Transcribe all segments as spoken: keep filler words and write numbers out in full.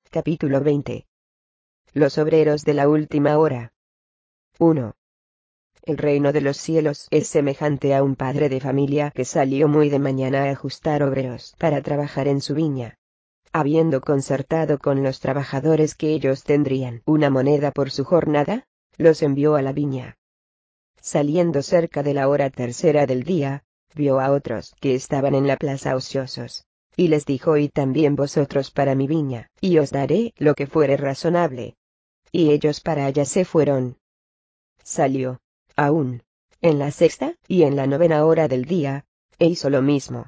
Capítulo veinte. Los obreros de la última hora. uno. El reino de los cielos es semejante a un padre de familia que salió muy de mañana a ajustar obreros para trabajar en su viña. Habiendo concertado con los trabajadores que ellos tendrían una moneda por su jornada, los envió a la viña. Saliendo cerca de la hora tercera del día, vio a otros que estaban en la plaza ociosos, y les dijo: id también vosotros para mi viña, y os daré lo que fuere razonable. Y ellos para allá se fueron. Salió, aún, en la sexta y en la novena hora del día, e hizo lo mismo.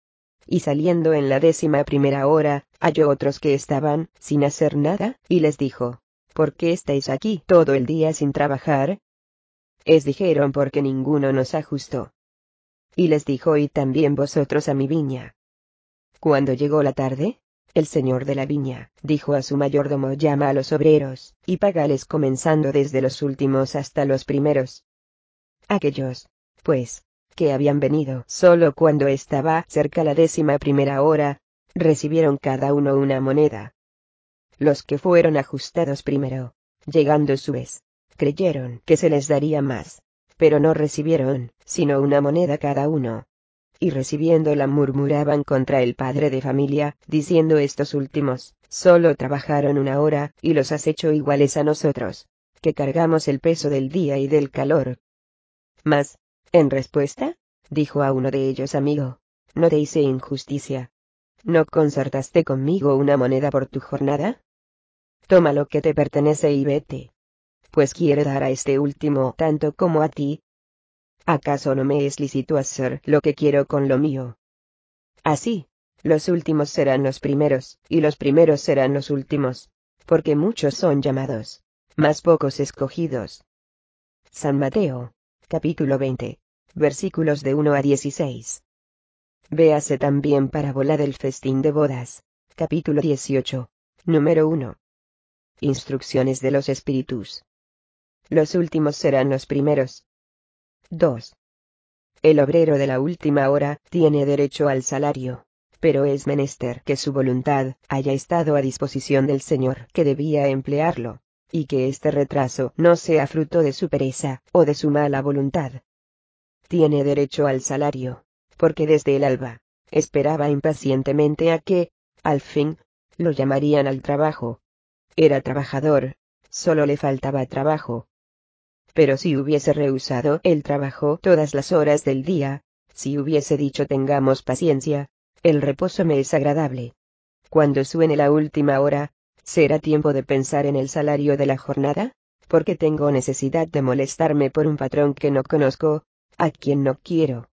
Y saliendo en la décima primera hora, halló otros que estaban sin hacer nada, y les dijo: ¿por qué estáis aquí todo el día sin trabajar? Es dijeron: porque ninguno nos ajustó. Y les dijo: id también vosotros a mi viña. Cuando llegó la tarde, el señor de la viña dijo a su mayordomo: llama a los obreros, y págales comenzando desde los últimos hasta los primeros. Aquellos, pues, que habían venido solo cuando estaba cerca la décima primera hora, recibieron cada uno una moneda. Los que fueron ajustados primero, llegando su vez, creyeron que se les daría más, pero no recibieron sino una moneda cada uno. Y recibiéndola murmuraban contra el padre de familia, diciendo: estos últimos solo trabajaron una hora, y los has hecho iguales a nosotros, que cargamos el peso del día y del calor. Mas, en respuesta, dijo a uno de ellos: amigo, no te hice injusticia. ¿No concertaste conmigo una moneda por tu jornada? Toma lo que te pertenece y vete. Pues quiero dar a este último tanto como a ti. ¿Acaso no me es lícito hacer lo que quiero con lo mío? Así, los últimos serán los primeros, y los primeros serán los últimos, porque muchos son llamados, mas pocos escogidos. San Mateo, capítulo veinte, versículos de uno a dieciséis. Véase también parábola del festín de bodas, capítulo dieciocho, número uno. Instrucciones de los espíritus. Los últimos serán los primeros. dos. El obrero de la última hora tiene derecho al salario, pero es menester que su voluntad haya estado a disposición del Señor que debía emplearlo, y que este retraso no sea fruto de su pereza o de su mala voluntad. Tiene derecho al salario, porque desde el alba esperaba impacientemente a que, al fin, lo llamarían al trabajo. Era trabajador, solo le faltaba trabajo. Pero si hubiese rehusado el trabajo todas las horas del día, si hubiese dicho: tengamos paciencia, el reposo me es agradable. Cuando suene la última hora, ¿será tiempo de pensar en el salario de la jornada? Porque tengo necesidad de molestarme por un patrón que no conozco, a quien no quiero.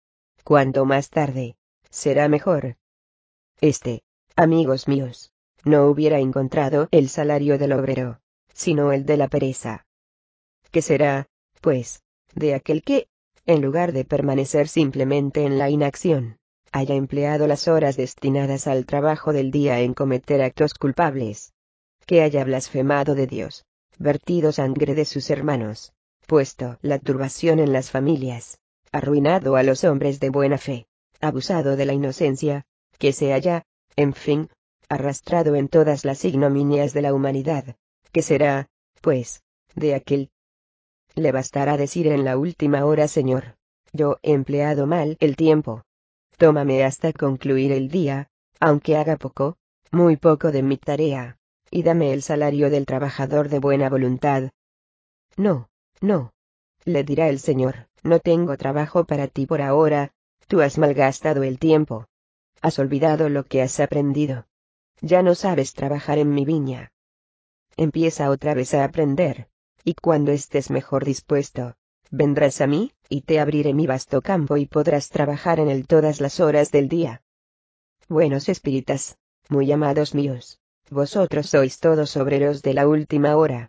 Cuanto más tarde, será mejor. Este, amigos míos, no hubiera encontrado el salario del obrero, sino el de la pereza. ¿Qué será, pues, de aquel que, en lugar de permanecer simplemente en la inacción, haya empleado las horas destinadas al trabajo del día en cometer actos culpables? Que haya blasfemado de Dios, vertido sangre de sus hermanos, puesto la turbación en las familias, arruinado a los hombres de buena fe, abusado de la inocencia, que se haya, en fin, arrastrado en todas las ignominias de la humanidad. ¿Qué será, pues, de aquel? Le bastará decir en la última hora: Señor, yo he empleado mal el tiempo. Tómame hasta concluir el día, aunque haga poco, muy poco de mi tarea, y dame el salario del trabajador de buena voluntad. No, no, le dirá el Señor, no tengo trabajo para ti por ahora, tú has malgastado el tiempo. Has olvidado lo que has aprendido. Ya no sabes trabajar en mi viña. Empieza otra vez a aprender. Y cuando estés mejor dispuesto, vendrás a mí, y te abriré mi vasto campo y podrás trabajar en él todas las horas del día. Buenos espíritas, muy amados míos, vosotros sois todos obreros de la última hora.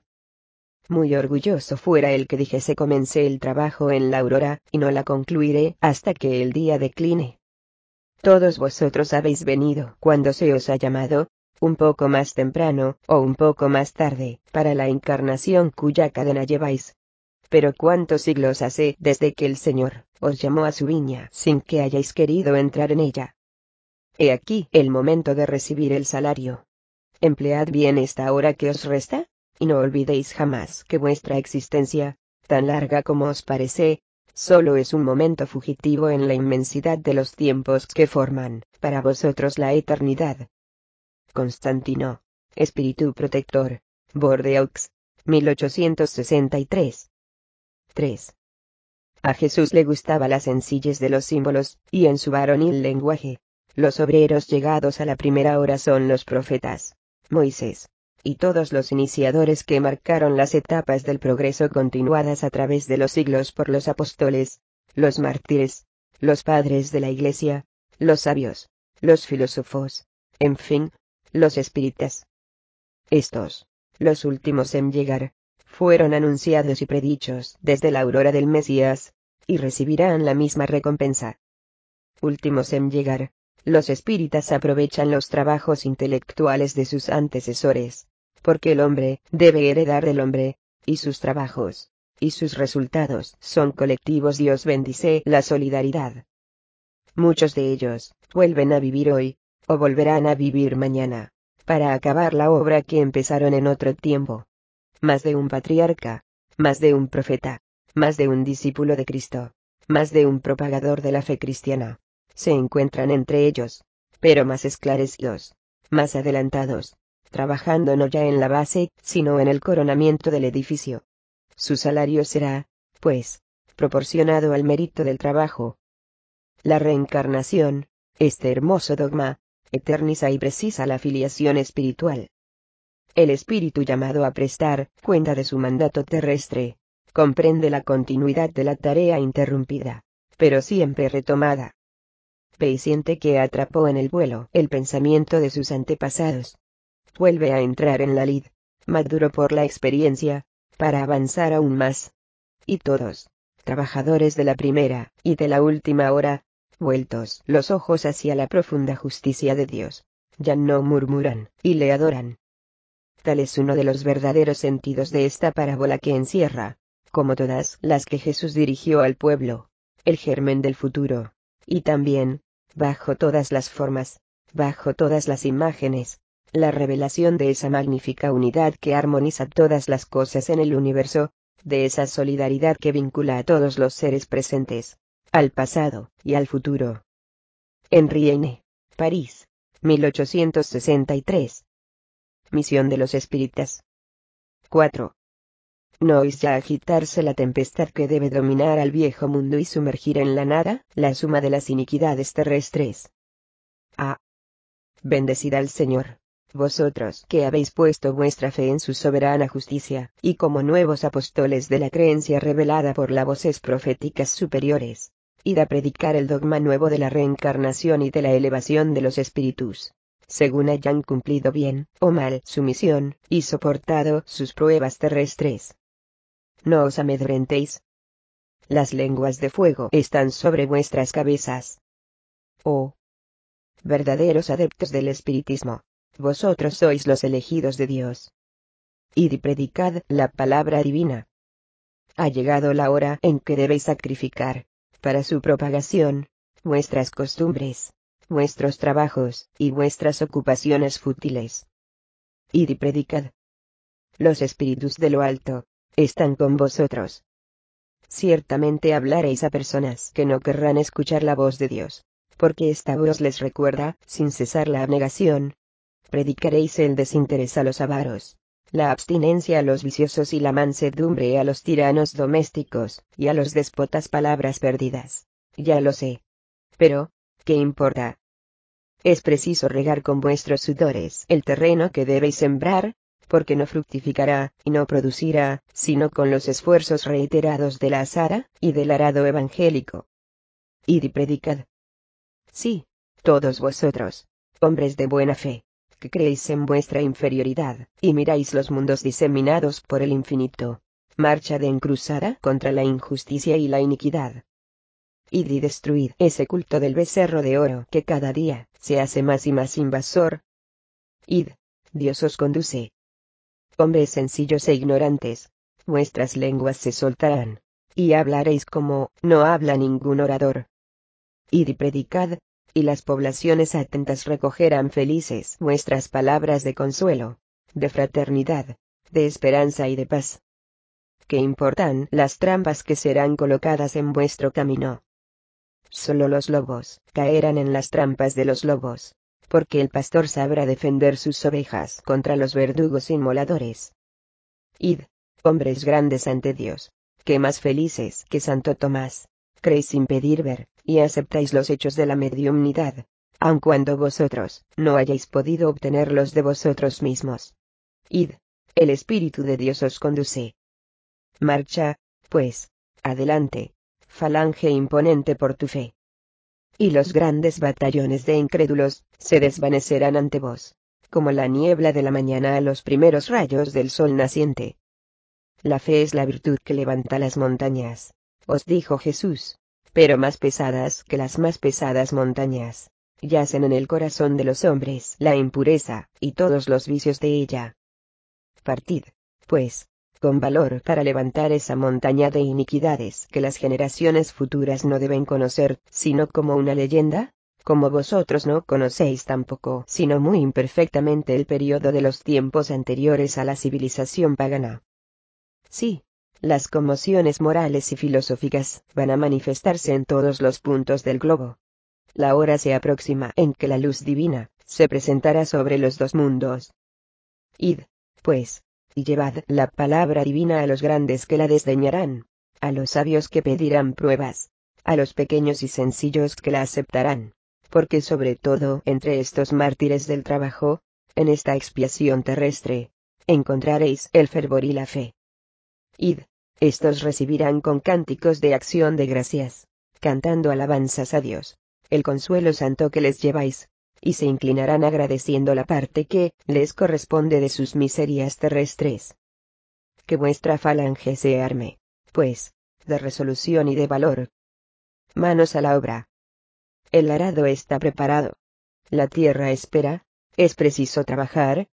Muy orgulloso fuera el que dijese: comencé el trabajo en la aurora, y no la concluiré hasta que el día decline. Todos vosotros habéis venido cuando se os ha llamado, un poco más temprano, o un poco más tarde, para la encarnación cuya cadena lleváis. Pero ¿cuántos siglos hace desde que el Señor os llamó a su viña sin que hayáis querido entrar en ella? He aquí el momento de recibir el salario. Emplead bien esta hora que os resta, y no olvidéis jamás que vuestra existencia, tan larga como os parece, solo es un momento fugitivo en la inmensidad de los tiempos que forman, para vosotros, la eternidad. Constantino, Espíritu Protector, Bordeaux, mil ochocientos sesenta y tres. tres. A Jesús le gustaba la sencillez de los símbolos, y en su varonil lenguaje, los obreros llegados a la primera hora son los profetas, Moisés, y todos los iniciadores que marcaron las etapas del progreso continuadas a través de los siglos por los apóstoles, los mártires, los padres de la Iglesia, los sabios, los filósofos, en fin, los espíritas. Estos, los últimos en llegar, fueron anunciados y predichos desde la aurora del Mesías, y recibirán la misma recompensa. Últimos en llegar, los espíritas aprovechan los trabajos intelectuales de sus antecesores, porque el hombre debe heredar del hombre, y sus trabajos, y sus resultados son colectivos. Dios bendice la solidaridad. Muchos de ellos vuelven a vivir hoy, o volverán a vivir mañana, para acabar la obra que empezaron en otro tiempo. Más de un patriarca, más de un profeta, más de un discípulo de Cristo, más de un propagador de la fe cristiana, se encuentran entre ellos, pero más esclarecidos, más adelantados, trabajando no ya en la base, sino en el coronamiento del edificio. Su salario será, pues, proporcionado al mérito del trabajo. La reencarnación, este hermoso dogma, eterniza y precisa la filiación espiritual. El espíritu llamado a prestar cuenta de su mandato terrestre, comprende la continuidad de la tarea interrumpida, pero siempre retomada. Ve y siente que atrapó en el vuelo el pensamiento de sus antepasados. Vuelve a entrar en la lid, maduro por la experiencia, para avanzar aún más. Y todos, trabajadores de la primera y de la última hora, vueltos los ojos hacia la profunda justicia de Dios, ya no murmuran, y le adoran. Tal es uno de los verdaderos sentidos de esta parábola, que encierra, como todas las que Jesús dirigió al pueblo, el germen del futuro, y también, bajo todas las formas, bajo todas las imágenes, la revelación de esa magnífica unidad que armoniza todas las cosas en el universo, de esa solidaridad que vincula a todos los seres presentes, al pasado y al futuro. Henri Heine, París, mil ochocientos sesenta y tres. Misión de los espíritas. cuatro. ¿No oís ya agitarse la tempestad que debe dominar al viejo mundo y sumergir en la nada la suma de las iniquidades terrestres? A. Bendecid al Señor, vosotros que habéis puesto vuestra fe en su soberana justicia, y como nuevos apóstoles de la creencia revelada por las voces proféticas superiores, id a predicar el dogma nuevo de la reencarnación y de la elevación de los espíritus, según hayan cumplido bien o mal su misión, y soportado sus pruebas terrestres. No os amedrentéis. Las lenguas de fuego están sobre vuestras cabezas. Oh verdaderos adeptos del espiritismo, vosotros sois los elegidos de Dios. Id y predicad la palabra divina. Ha llegado la hora en que debéis sacrificar, para su propagación, vuestras costumbres, vuestros trabajos y vuestras ocupaciones fútiles. Id y predicad. Los espíritus de lo alto están con vosotros. Ciertamente hablaréis a personas que no querrán escuchar la voz de Dios, porque esta voz les recuerda, sin cesar, la abnegación. Predicaréis el desinterés a los avaros, la abstinencia a los viciosos y la mansedumbre a los tiranos domésticos, y a los déspotas palabras perdidas. Ya lo sé. Pero, ¿qué importa? Es preciso regar con vuestros sudores el terreno que debéis sembrar, porque no fructificará, y no producirá, sino con los esfuerzos reiterados de la azara, y del arado evangélico. Id y predicad. Sí, todos vosotros, hombres de buena fe, que creéis en vuestra inferioridad, y miráis los mundos diseminados por el infinito, marchad en cruzada contra la injusticia y la iniquidad. Id y destruid ese culto del becerro de oro que cada día se hace más y más invasor. Id, Dios os conduce. Hombres sencillos e ignorantes, vuestras lenguas se soltarán, y hablaréis como no habla ningún orador. Id y predicad, y las poblaciones atentas recogerán felices vuestras palabras de consuelo, de fraternidad, de esperanza y de paz. ¿Qué importan las trampas que serán colocadas en vuestro camino? Solo los lobos caerán en las trampas de los lobos, porque el pastor sabrá defender sus ovejas contra los verdugos inmoladores. Id, hombres grandes ante Dios, que más felices que Santo Tomás, creéis sin pedir ver, y aceptáis los hechos de la mediumnidad, aun cuando vosotros no hayáis podido obtenerlos de vosotros mismos. Id, el Espíritu de Dios os conduce. Marcha, pues, adelante, falange imponente por tu fe. Y los grandes batallones de incrédulos se desvanecerán ante vos, como la niebla de la mañana a los primeros rayos del sol naciente. La fe es la virtud que levanta las montañas, os dijo Jesús, pero más pesadas que las más pesadas montañas, yacen en el corazón de los hombres la impureza y todos los vicios de ella. Partid, pues, con valor para levantar esa montaña de iniquidades que las generaciones futuras no deben conocer, sino como una leyenda, como vosotros no conocéis tampoco, sino muy imperfectamente el periodo de los tiempos anteriores a la civilización pagana. Sí, las conmociones morales y filosóficas van a manifestarse en todos los puntos del globo. La hora se aproxima en que la luz divina se presentará sobre los dos mundos. Id, pues, y llevad la palabra divina a los grandes que la desdeñarán, a los sabios que pedirán pruebas, a los pequeños y sencillos que la aceptarán, porque sobre todo entre estos mártires del trabajo, en esta expiación terrestre, encontraréis el fervor y la fe. Id, estos recibirán con cánticos de acción de gracias, cantando alabanzas a Dios, el consuelo santo que les lleváis, y se inclinarán agradeciendo la parte que les corresponde de sus miserias terrestres. Que vuestra falange se arme, pues, de resolución y de valor. Manos a la obra. El arado está preparado. La tierra espera, es preciso trabajar.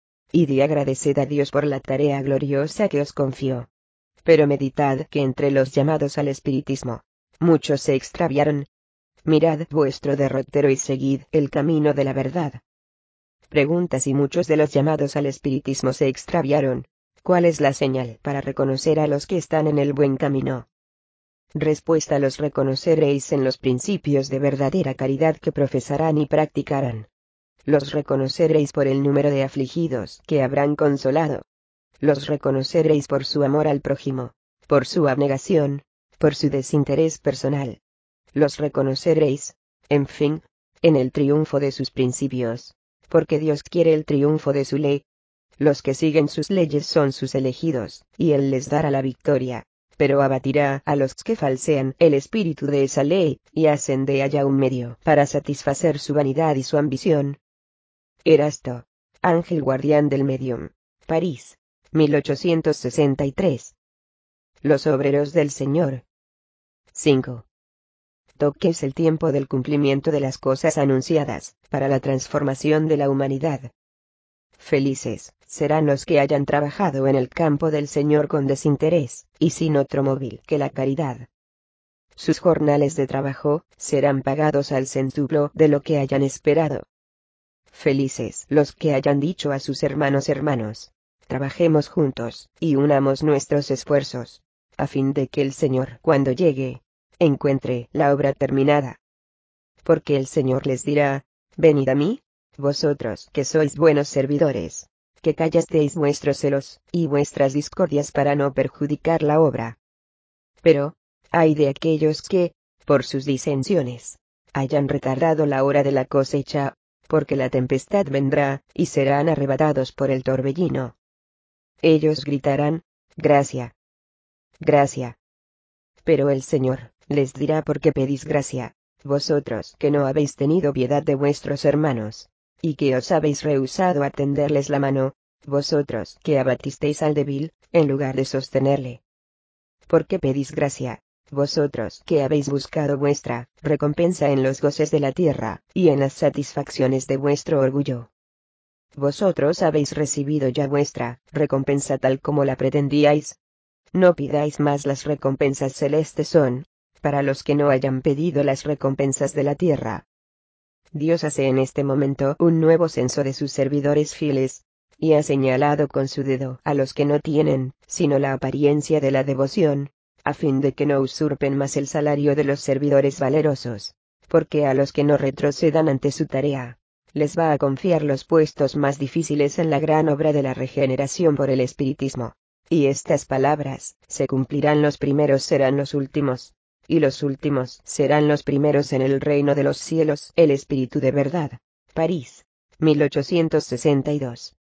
Id y agradeced a Dios por la tarea gloriosa que os confió. Pero meditad que entre los llamados al espiritismo, muchos se extraviaron. Mirad vuestro derrotero y seguid el camino de la verdad. Pregunta si muchos de los llamados al espiritismo se extraviaron. ¿Cuál es la señal para reconocer a los que están en el buen camino? Respuesta: los reconoceréis en los principios de verdadera caridad que profesarán y practicarán. Los reconoceréis por el número de afligidos que habrán consolado. Los reconoceréis por su amor al prójimo, por su abnegación, por su desinterés personal. Los reconoceréis, en fin, en el triunfo de sus principios, porque Dios quiere el triunfo de su ley. Los que siguen sus leyes son sus elegidos, y Él les dará la victoria, pero abatirá a los que falsean el espíritu de esa ley, y hacen de ella un medio para satisfacer su vanidad y su ambición. Erasto, ángel guardián del medium, París, mil ochocientos sesenta y tres. Los obreros del Señor. cinco. Toque es el tiempo del cumplimiento de las cosas anunciadas, para la transformación de la humanidad. Felices serán los que hayan trabajado en el campo del Señor con desinterés, y sin otro móvil que la caridad. Sus jornales de trabajo serán pagados al centuplo de lo que hayan esperado. Felices los que hayan dicho a sus hermanos: hermanos, trabajemos juntos, y unamos nuestros esfuerzos, a fin de que el Señor, cuando llegue, encuentre la obra terminada. Porque el Señor les dirá: venid a mí, vosotros que sois buenos servidores, que callasteis vuestros celos y vuestras discordias para no perjudicar la obra. Pero, ay de aquellos que, por sus disensiones, hayan retardado la hora de la cosecha, porque la tempestad vendrá, y serán arrebatados por el torbellino. Ellos gritarán: gracia, gracia. Pero el Señor les dirá: ¿por qué pedís gracia, vosotros que no habéis tenido piedad de vuestros hermanos, y que os habéis rehusado a tenderles la mano, vosotros que abatisteis al débil, en lugar de sostenerle? ¿Por qué pedís gracia, vosotros que habéis buscado vuestra recompensa en los goces de la tierra, y en las satisfacciones de vuestro orgullo? Vosotros habéis recibido ya vuestra recompensa tal como la pretendíais. No pidáis más, las recompensas celestes son para los que no hayan pedido las recompensas de la tierra. Dios hace en este momento un nuevo censo de sus servidores fieles, y ha señalado con su dedo a los que no tienen, sino la apariencia de la devoción, a fin de que no usurpen más el salario de los servidores valerosos, porque a los que no retrocedan ante su tarea, les va a confiar los puestos más difíciles en la gran obra de la regeneración por el espiritismo. Y estas palabras, se cumplirán: los primeros serán los últimos, y los últimos serán los primeros en el reino de los cielos. El Espíritu de Verdad. París, mil ochocientos sesenta y dos.